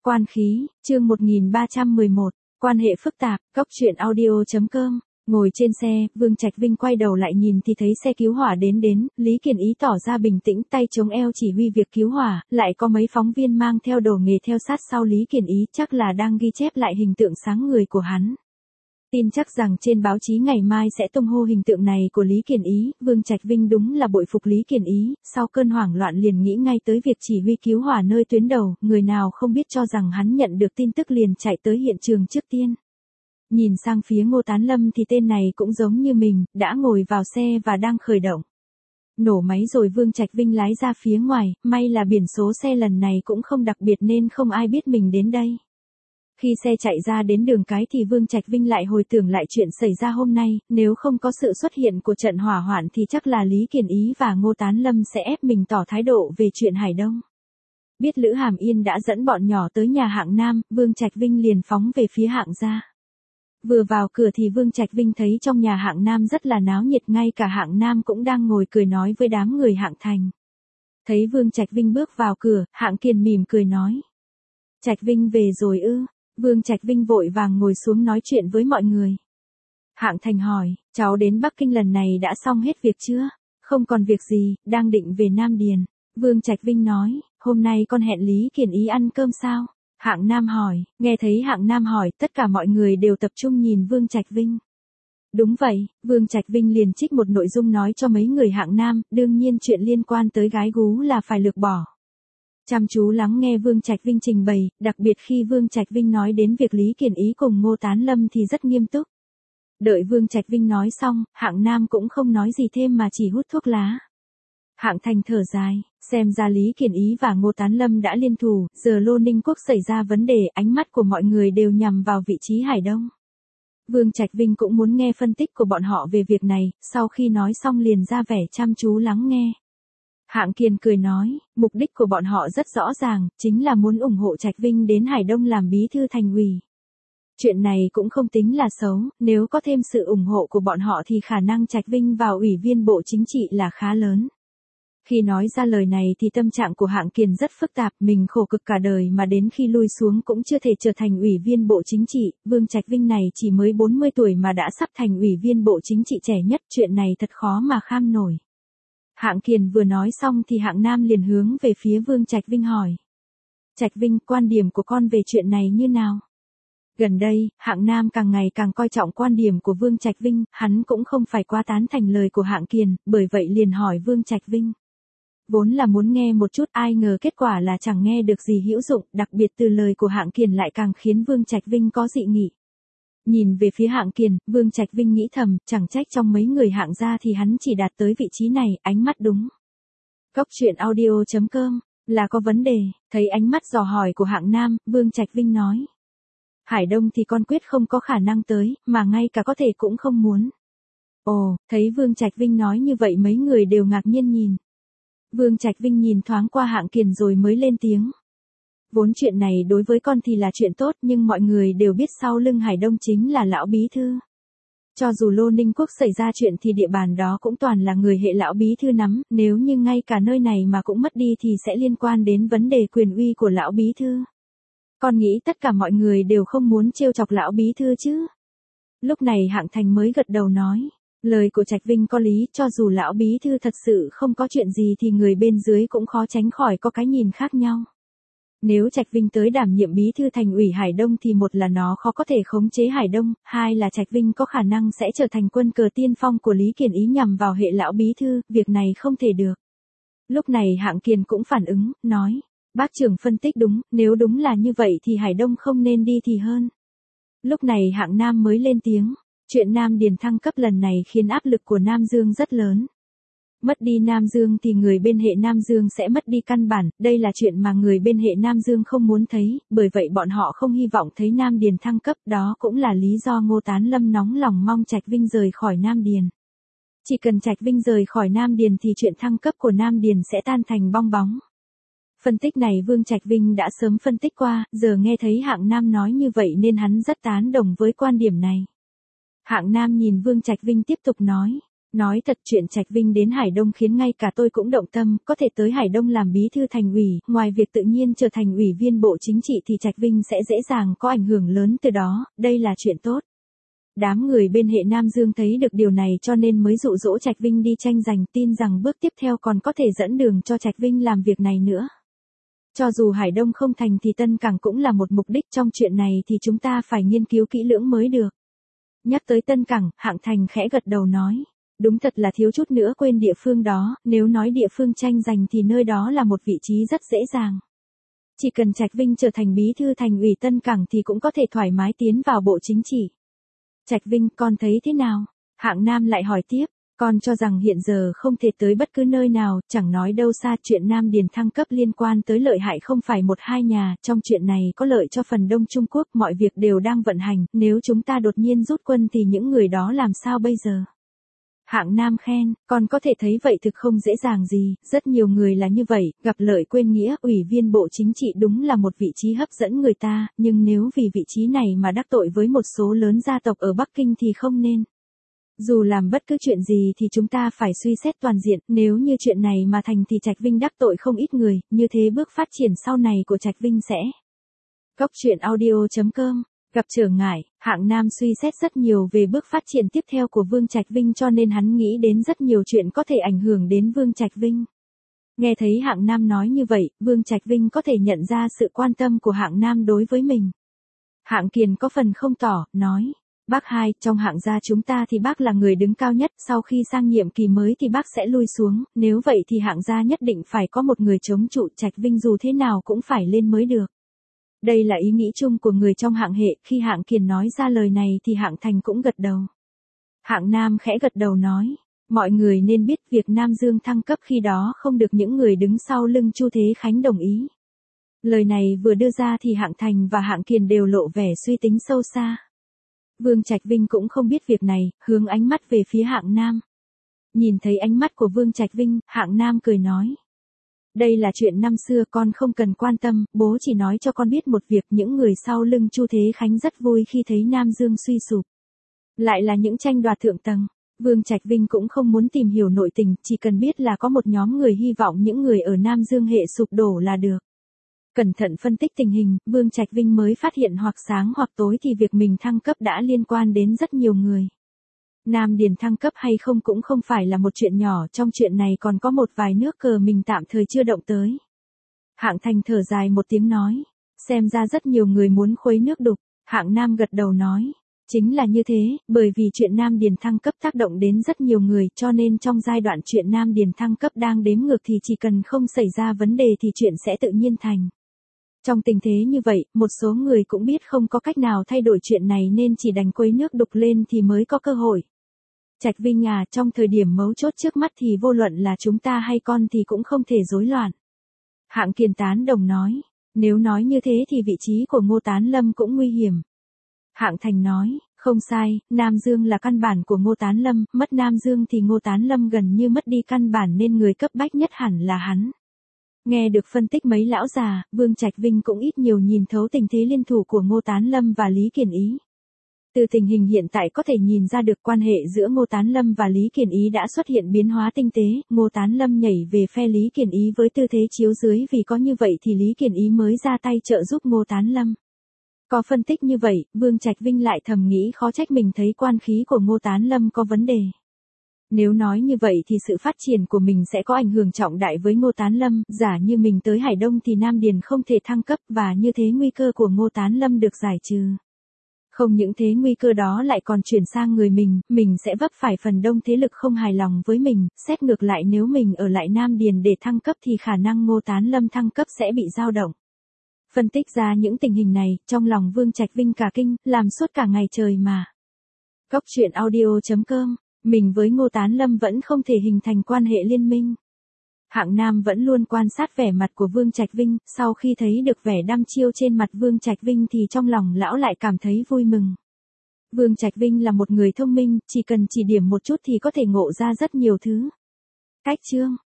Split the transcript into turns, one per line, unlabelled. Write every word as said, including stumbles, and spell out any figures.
Quan khí, chương một nghìn ba trăm mười một, quan hệ phức tạp, góc truyện audio chấm com. Ngồi trên xe, Vương Trạch Vinh quay đầu lại nhìn thì thấy xe cứu hỏa đến đến, Lý Kiền Ý tỏ ra bình tĩnh, tay chống eo chỉ huy việc cứu hỏa, lại có mấy phóng viên mang theo đồ nghề theo sát sau Lý Kiền Ý, chắc là đang ghi chép lại hình tượng sáng người của hắn. Tin chắc rằng trên báo chí ngày mai sẽ tung hô hình tượng này của Lý Kiền Ý, Vương Trạch Vinh đúng là bội phục Lý Kiền Ý, sau cơn hoảng loạn liền nghĩ ngay tới việc chỉ huy cứu hỏa nơi tuyến đầu, người nào không biết cho rằng hắn nhận được tin tức liền chạy tới hiện trường trước tiên. Nhìn sang phía Ngô Tán Lâm thì tên này cũng giống như mình, đã ngồi vào xe và đang khởi động. Nổ máy rồi Vương Trạch Vinh lái ra phía ngoài, may là biển số xe lần này cũng không đặc biệt nên không ai biết mình đến đây. Khi xe chạy ra đến đường cái thì Vương Trạch Vinh lại hồi tưởng lại chuyện xảy ra hôm nay, nếu không có sự xuất hiện của trận hỏa hoạn thì chắc là Lý Kiền Ý và Ngô Tán Lâm sẽ ép mình tỏ thái độ về chuyện Hải Đông. Biết Lữ Hàm Yên đã dẫn bọn nhỏ tới nhà Hạng Nam, Vương Trạch Vinh liền phóng về phía Hạng gia. Vừa vào cửa thì Vương Trạch Vinh thấy trong nhà Hạng Nam rất là náo nhiệt, ngay cả Hạng Nam cũng đang ngồi cười nói với đám người Hạng Thành. Thấy Vương Trạch Vinh bước vào cửa, Hạng Kiền mỉm cười nói. Trạch Vinh về rồi ư? Vương Trạch Vinh vội vàng ngồi xuống nói chuyện với mọi người. Hạng Thành hỏi, cháu đến Bắc Kinh lần này đã xong hết việc chưa? Không còn việc gì, đang định về Nam Điền. Vương Trạch Vinh nói, hôm nay con hẹn Lý Kiền Ý ăn cơm sao? Hạng Nam hỏi, nghe thấy Hạng Nam hỏi, tất cả mọi người đều tập trung nhìn Vương Trạch Vinh. Đúng vậy, Vương Trạch Vinh liền trích một nội dung nói cho mấy người Hạng Nam, đương nhiên chuyện liên quan tới gái gú là phải lược bỏ. Chăm chú lắng nghe Vương Trạch Vinh trình bày, đặc biệt khi Vương Trạch Vinh nói đến việc Lý Kiền Ý cùng Ngô Tán Lâm thì rất nghiêm túc. Đợi Vương Trạch Vinh nói xong, Hạng Nam cũng không nói gì thêm mà chỉ hút thuốc lá. Hạng Thành thở dài, xem ra Lý Kiền Ý và Ngô Tán Lâm đã liên thủ, giờ Lô Ninh Quốc xảy ra vấn đề, ánh mắt của mọi người đều nhằm vào vị trí Hải Đông. Vương Trạch Vinh cũng muốn nghe phân tích của bọn họ về việc này, sau khi nói xong liền ra vẻ chăm chú lắng nghe. Hạng Kiền cười nói, mục đích của bọn họ rất rõ ràng, chính là muốn ủng hộ Trạch Vinh đến Hải Đông làm bí thư thành ủy. Chuyện này cũng không tính là xấu, nếu có thêm sự ủng hộ của bọn họ thì khả năng Trạch Vinh vào ủy viên Bộ Chính trị là khá lớn. Khi nói ra lời này thì tâm trạng của Hạng Kiền rất phức tạp, mình khổ cực cả đời mà đến khi lui xuống cũng chưa thể trở thành ủy viên Bộ Chính trị, Vương Trạch Vinh này chỉ mới bốn mươi tuổi mà đã sắp thành ủy viên Bộ Chính trị trẻ nhất, chuyện này thật khó mà kham nổi. Hạng Kiền vừa nói xong thì Hạng Nam liền hướng về phía Vương Trạch Vinh hỏi. Trạch Vinh, quan điểm của con về chuyện này như nào? Gần đây, Hạng Nam càng ngày càng coi trọng quan điểm của Vương Trạch Vinh, hắn cũng không phải quá tán thành lời của Hạng Kiền, bởi vậy liền hỏi Vương Trạch Vinh. Vốn là muốn nghe một chút, ai ngờ kết quả là chẳng nghe được gì hữu dụng, đặc biệt từ lời của Hạng Kiền lại càng khiến Vương Trạch Vinh có dị nghị. Nhìn về phía Hạng Kiền, Vương Trạch Vinh nghĩ thầm, chẳng trách trong mấy người Hạng gia thì hắn chỉ đạt tới vị trí này, ánh mắt đúng. Góc truyện audio chấm com, là có vấn đề, thấy ánh mắt dò hỏi của Hạng Nam, Vương Trạch Vinh nói. Hải Đông thì con quyết không có khả năng tới, mà ngay cả có thể cũng không muốn. Ồ, thấy Vương Trạch Vinh nói như vậy mấy người đều ngạc nhiên nhìn. Vương Trạch Vinh nhìn thoáng qua Hạng Kiền rồi mới lên tiếng. Vốn chuyện này đối với con thì là chuyện tốt nhưng mọi người đều biết sau lưng Hải Đông chính là lão bí thư. Cho dù Lô Ninh Quốc xảy ra chuyện thì địa bàn đó cũng toàn là người hệ lão bí thư nắm, nếu như ngay cả nơi này mà cũng mất đi thì sẽ liên quan đến vấn đề quyền uy của lão bí thư. Con nghĩ tất cả mọi người đều không muốn trêu chọc lão bí thư chứ. Lúc này Hạng Thành mới gật đầu nói. Lời của Trạch Vinh có lý, cho dù lão bí thư thật sự không có chuyện gì thì người bên dưới cũng khó tránh khỏi có cái nhìn khác nhau. Nếu Trạch Vinh tới đảm nhiệm bí thư thành ủy Hải Đông thì một là nó khó có thể khống chế Hải Đông, hai là Trạch Vinh có khả năng sẽ trở thành quân cờ tiên phong của Lý Kiền Ý nhằm vào hệ lão bí thư, việc này không thể được. Lúc này Hạng Kiền cũng phản ứng, nói, bác trưởng phân tích đúng, nếu đúng là như vậy thì Hải Đông không nên đi thì hơn. Lúc này Hạng Nam mới lên tiếng. Chuyện Nam Điền thăng cấp lần này khiến áp lực của Nam Dương rất lớn. Mất đi Nam Dương thì người bên hệ Nam Dương sẽ mất đi căn bản, đây là chuyện mà người bên hệ Nam Dương không muốn thấy, bởi vậy bọn họ không hy vọng thấy Nam Điền thăng cấp, đó cũng là lý do Ngô Tán Lâm nóng lòng mong Trạch Vinh rời khỏi Nam Điền. Chỉ cần Trạch Vinh rời khỏi Nam Điền thì chuyện thăng cấp của Nam Điền sẽ tan thành bong bóng. Phân tích này Vương Trạch Vinh đã sớm phân tích qua, giờ nghe thấy Hạng Nam nói như vậy nên hắn rất tán đồng với quan điểm này. Hạng Nam nhìn Vương Trạch Vinh tiếp tục nói, Nói thật, chuyện Trạch Vinh đến Hải Đông khiến ngay cả tôi cũng động tâm, có thể tới Hải Đông làm bí thư thành ủy, ngoài việc tự nhiên trở thành ủy viên Bộ Chính trị thì Trạch Vinh sẽ dễ dàng có ảnh hưởng lớn từ đó, đây là chuyện tốt. Đám người bên hệ Nam Dương thấy được điều này cho nên mới dụ dỗ Trạch Vinh đi tranh giành, tin rằng bước tiếp theo còn có thể dẫn đường cho Trạch Vinh làm việc này nữa. Cho dù Hải Đông không thành thì Tân Cảng cũng là một mục đích, trong chuyện này thì chúng ta phải nghiên cứu kỹ lưỡng mới được. Nhắc tới Tân Cảng, Hạng Thành khẽ gật đầu nói. Đúng thật là thiếu chút nữa quên địa phương đó, nếu nói địa phương tranh giành thì nơi đó là một vị trí rất dễ dàng. Chỉ cần Trạch Vinh trở thành bí thư thành ủy Tân Cảng thì cũng có thể thoải mái tiến vào Bộ Chính trị. Trạch Vinh, con thấy thế nào? Hạng Nam lại hỏi tiếp. Con cho rằng hiện giờ không thể tới bất cứ nơi nào, chẳng nói đâu xa, chuyện Nam Điền thăng cấp liên quan tới lợi hại không phải một hai nhà, trong chuyện này có lợi cho phần Đông Trung Quốc, mọi việc đều đang vận hành, nếu chúng ta đột nhiên rút quân thì những người đó làm sao bây giờ? Hạng Nam khen, con có thể thấy vậy thực không dễ dàng gì, rất nhiều người là như vậy, gặp lợi quên nghĩa, ủy viên Bộ Chính trị đúng là một vị trí hấp dẫn người ta, nhưng nếu vì vị trí này mà đắc tội với một số lớn gia tộc ở Bắc Kinh thì không nên. Dù làm bất cứ chuyện gì thì chúng ta phải suy xét toàn diện, nếu như chuyện này mà thành thì Trạch Vinh đắc tội không ít người, như thế bước phát triển sau này của Trạch Vinh sẽ. Góc truyện audio chấm com. Gặp trở ngại, Hạng Nam suy xét rất nhiều về bước phát triển tiếp theo của Vương Trạch Vinh cho nên hắn nghĩ đến rất nhiều chuyện có thể ảnh hưởng đến Vương Trạch Vinh. Nghe thấy Hạng Nam nói như vậy, Vương Trạch Vinh có thể nhận ra sự quan tâm của Hạng Nam đối với mình. Hạng Kiền có phần không tỏ, nói. Bác hai, trong Hạng gia chúng ta thì bác là người đứng cao nhất, sau khi sang nhiệm kỳ mới thì bác sẽ lui xuống, nếu vậy thì Hạng gia nhất định phải có một người chống trụ, Trạch Vinh dù thế nào cũng phải lên mới được. Đây là ý nghĩ chung của người trong Hạng hệ, khi Hạng Kiền nói ra lời này thì Hạng Thành cũng gật đầu. Hạng Nam khẽ gật đầu nói, mọi người nên biết việc Nam Dương thăng cấp khi đó không được những người đứng sau lưng Chu Thế Khánh đồng ý. Lời này vừa đưa ra thì Hạng Thành và Hạng Kiền đều lộ vẻ suy tính sâu xa. Vương Trạch Vinh cũng không biết việc này, hướng ánh mắt về phía Hạng Nam. Nhìn thấy ánh mắt của Vương Trạch Vinh, Hạng Nam cười nói. Đây là chuyện năm xưa, con không cần quan tâm, bố chỉ nói cho con biết một việc, những người sau lưng Chu Thế Khánh rất vui khi thấy Nam Dương suy sụp. Lại là những tranh đoạt thượng tầng. Vương Trạch Vinh cũng không muốn tìm hiểu nội tình, chỉ cần biết là có một nhóm người hy vọng những người ở Nam Dương hệ sụp đổ là được. Cẩn thận phân tích tình hình, Vương Trạch Vinh mới phát hiện hoặc sáng hoặc tối thì việc mình thăng cấp đã liên quan đến rất nhiều người. Nam Điền thăng cấp hay không cũng không phải là một chuyện nhỏ, trong chuyện này còn có một vài nước cờ mình tạm thời chưa động tới. Hạng Thành thở dài một tiếng nói, xem ra rất nhiều người muốn khuấy nước đục. Hạng Nam gật đầu nói, chính là như thế, bởi vì chuyện Nam Điền thăng cấp tác động đến rất nhiều người, cho nên trong giai đoạn chuyện Nam Điền thăng cấp đang đếm ngược thì chỉ cần không xảy ra vấn đề thì chuyện sẽ tự nhiên thành. Trong tình thế như vậy, một số người cũng biết không có cách nào thay đổi chuyện này nên chỉ đành quấy nước đục lên thì mới có cơ hội. Trạch Vinh à, trong thời điểm mấu chốt trước mắt thì vô luận là chúng ta hay con thì cũng không thể rối loạn. Hạng Kiền tán đồng nói, nếu nói như thế thì vị trí của Ngô Tán Lâm cũng nguy hiểm. Hạng Thành nói, không sai, Nam Dương là căn bản của Ngô Tán Lâm, mất Nam Dương thì Ngô Tán Lâm gần như mất đi căn bản nên người cấp bách nhất hẳn là hắn. Nghe được phân tích mấy lão già, Vương Trạch Vinh cũng ít nhiều nhìn thấu tình thế liên thủ của Ngô Tán Lâm và Lý Kiền Ý. Từ tình hình hiện tại có thể nhìn ra được quan hệ giữa Ngô Tán Lâm và Lý Kiền Ý đã xuất hiện biến hóa tinh tế, Ngô Tán Lâm nhảy về phe Lý Kiền Ý với tư thế chiếu dưới vì có như vậy thì Lý Kiền Ý mới ra tay trợ giúp Ngô Tán Lâm. Có phân tích như vậy, Vương Trạch Vinh lại thầm nghĩ khó trách mình thấy quan khí của Ngô Tán Lâm có vấn đề. Nếu nói như vậy thì sự phát triển của mình sẽ có ảnh hưởng trọng đại với Ngô Tán Lâm, giả như mình tới Hải Đông thì Nam Điền không thể thăng cấp và như thế nguy cơ của Ngô Tán Lâm được giải trừ. Không những thế nguy cơ đó lại còn chuyển sang người mình, mình sẽ vấp phải phần đông thế lực không hài lòng với mình, xét ngược lại nếu mình ở lại Nam Điền để thăng cấp thì khả năng Ngô Tán Lâm thăng cấp sẽ bị dao động. Phân tích ra những tình hình này, trong lòng Vương Trạch Vinh cả kinh, làm suốt cả ngày trời mà. Góc truyện audio chấm com, mình với Ngô Tán Lâm vẫn không thể hình thành quan hệ liên minh. Hạng Nam vẫn luôn quan sát vẻ mặt của Vương Trạch Vinh, sau khi thấy được vẻ đăm chiêu trên mặt Vương Trạch Vinh thì trong lòng lão lại cảm thấy vui mừng. Vương Trạch Vinh là một người thông minh, chỉ cần chỉ điểm một chút thì có thể ngộ ra rất nhiều thứ. Cách chương